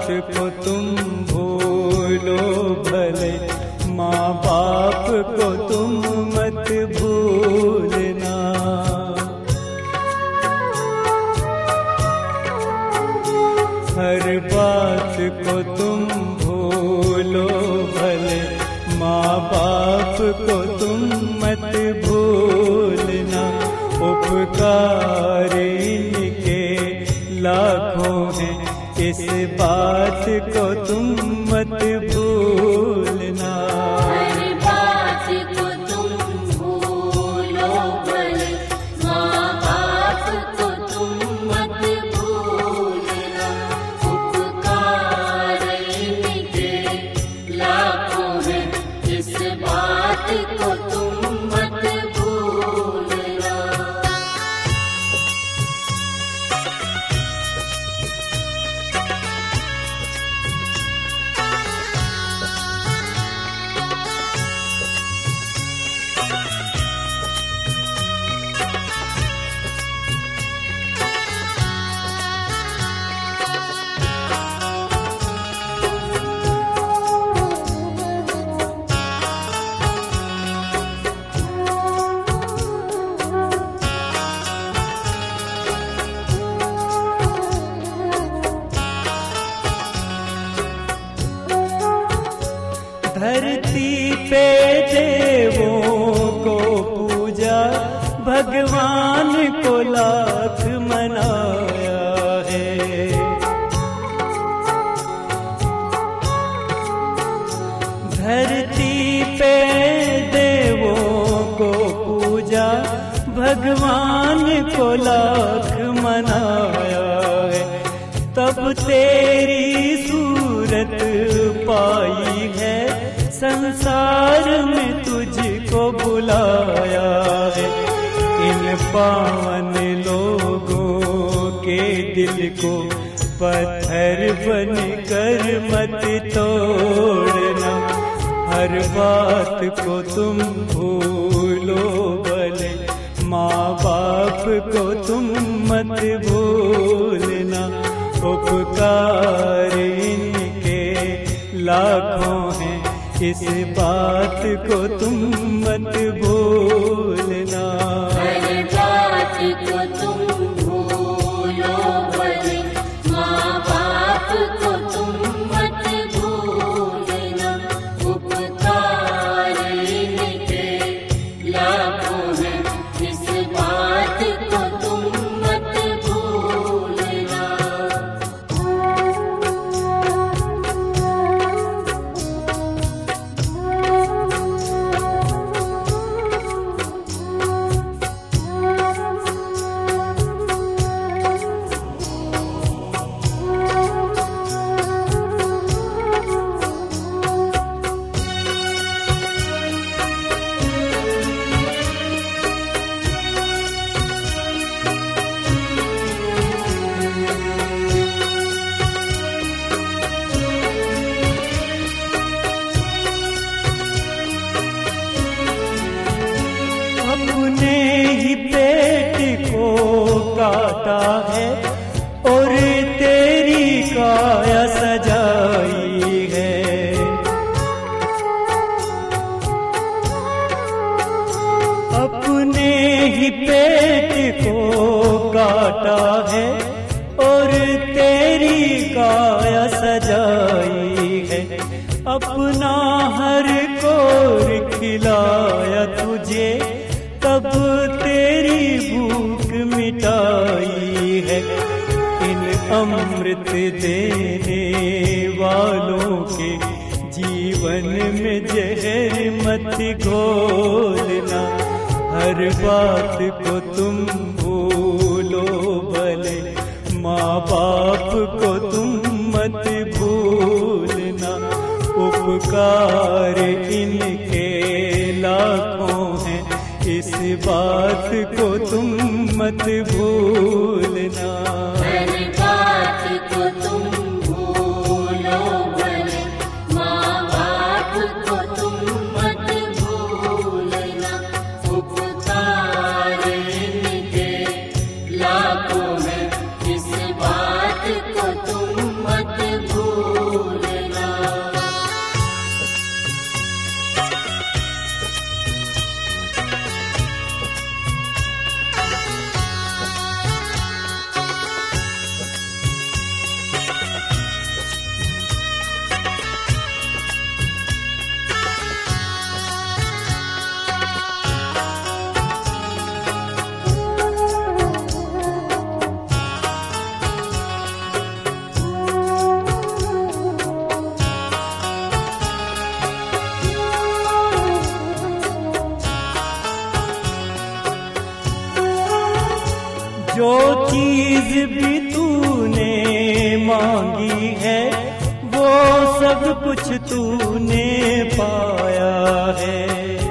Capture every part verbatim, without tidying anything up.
को तुम भूलो भले, माँ बाप को तुम मत भूलना। हर बात को तुम भूलो भले, माँ बाप को तुम मत भूलना। उपकार इनके लाखों हैं, इस बात को तुम मत भूलना। हर बात को तुम भूलो भले, माँ बाप को तुम मत भूलना। उपकार इनके लाखों हैं, इस बात को तुम मत भूलना। धरती पे देवों को पूजा, भगवान को लाख मनाया है। धरती पे देवों को पूजा, भगवान को लाख मनाया है। तब तेरी सूरत पाई है, संसार में तुझको बुलाया है। इन पावन लोगों के दिल को पत्थर बन कर मत तोड़ना। हर बात को तुम भूलो भले, माँ बाप को तुम मत भूलना। उपकार इनके लाखों हैं, इस बात को तुम मत भूलना। हर बात को तुम भूलो भले, माँ बाप को तुम मत भूलना। उपकार इनके लाखों हैं, इस बात को तुम मत भूलना। अपने ही पेट को काटा है और तेरी काया सजाई है। अपने ही पेट को काटा है और तेरी काया सजाई है। अपना हर कोर खिलाया तुझे, तब तेरी भूख मिटाई है। इन अमृत देने वालों के जीवन में जहर मत घोलना। हर बात को तुम भूलो भले, माँ बाप को तुम मत भूलना। उपकार इनके लाखों हैं, इस बात को तुम मत भूलना। हर बात को तुम भूलो भले, माँ बाप को तुम मत भूलना। उपकार इनके लाखों हैं, इस बात को तुम मत भूलना। जो चीज भी तूने मांगी है वो सब कुछ तूने पाया है।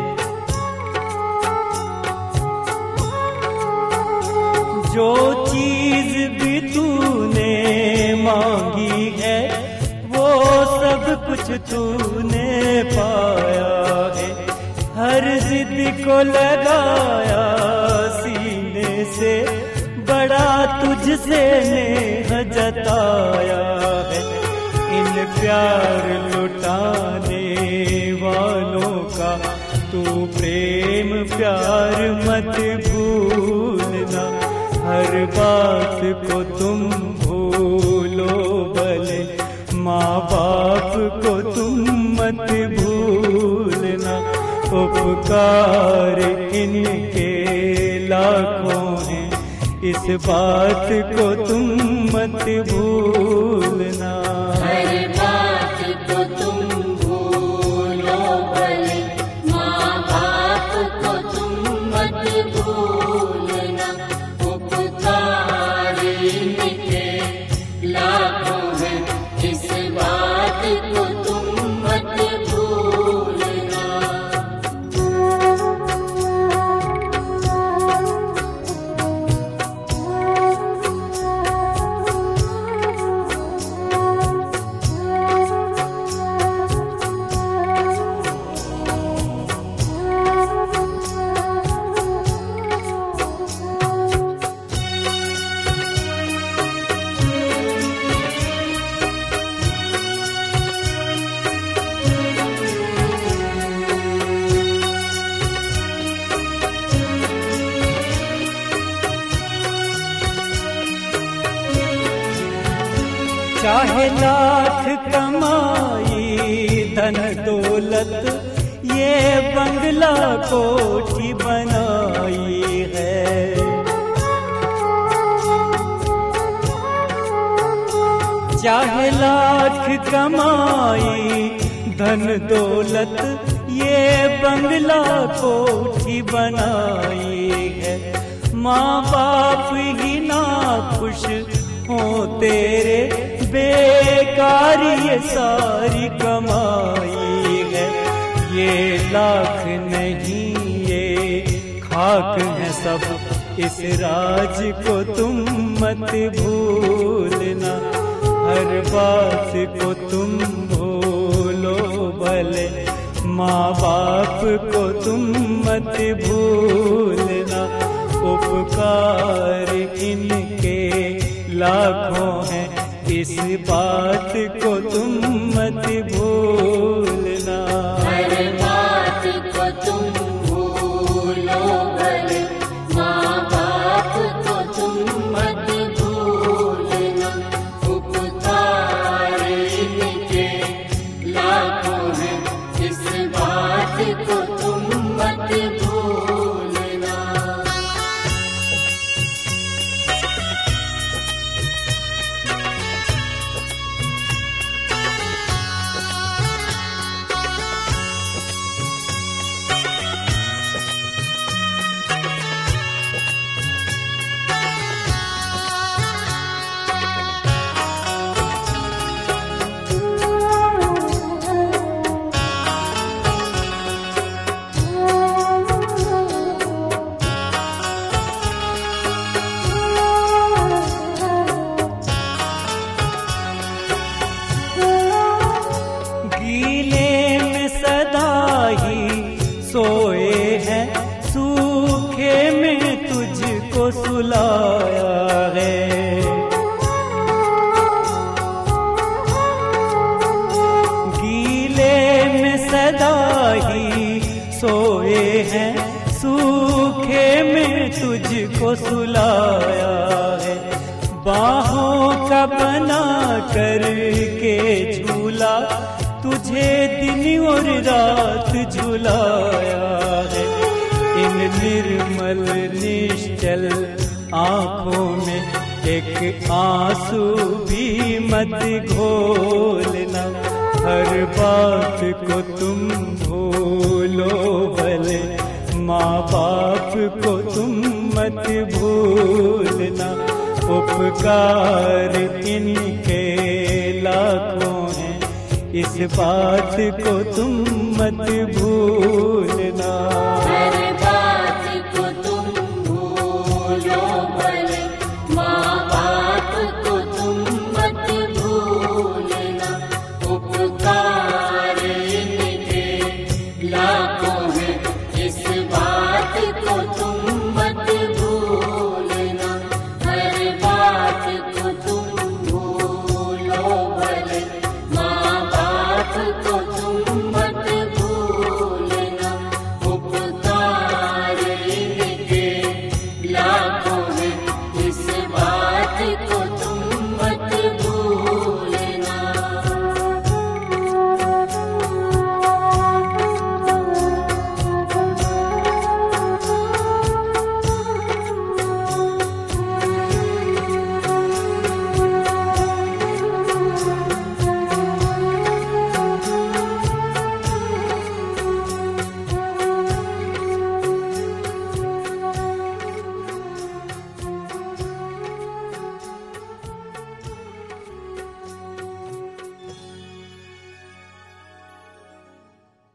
जो चीज भी तूने मांगी है वो सब कुछ तूने पाया है। हर जिद को लगाया सीने से, बड़ा तुझसे नेह जताया है। इन प्यार लुटाने वालों का तू प्रेम प्यार मत भूलना। हर बात को तुम भूलो भले, माँ बाप को तुम मत भूलना। उपकार इनके लाखों हैं, इस बात को तुम मत भूलना। हर बात को तुम भूलो भले, माँ बाप को तुम मत भूलना। उपकार इनके लाखों हैं, इस बात को तुम मत भूलना। चाहे लाख कमाई धन दौलत, ये बंगला कोठी बनाई है। चाहे लाख कमाई धन दौलत, ये बंगला कोठी बनाई है। माँ बाप ही ना खुश हो तेरे, बेकार ये सारी कमाई है। ये लाख नहीं ये खाक है सब, इस राज को तुम मत भूलना। हर बात को तुम भूलो भले, माँ बाप को तुम मत भूलना। उपकार इनके लाखों हैं, इस बात को तुम मत भूलना। हर बात को तुम भूलो भले, माँ बाप को तुम मत भूलना। उपकार इनके लाखों हैं, इस बात को तुम मत भूलना। सोए हैं सूखे में तुझको सुलाया है। गीले में सदा ही सोए हैं, सूखे में तुझको सुलाया है। बाहों का बना करके झूला, तुझे दिन और रात झुलाया है। इन निर्मल निश्चल आँखों में एक आंसू भी मत घोलना। हर बात को तुम भूलो भले, माँ बाप को तुम मत भूलना। उपकार इनके लाखों हैं, इस बात को तुम मत भूलना। हर बात को तुम भूलो मत।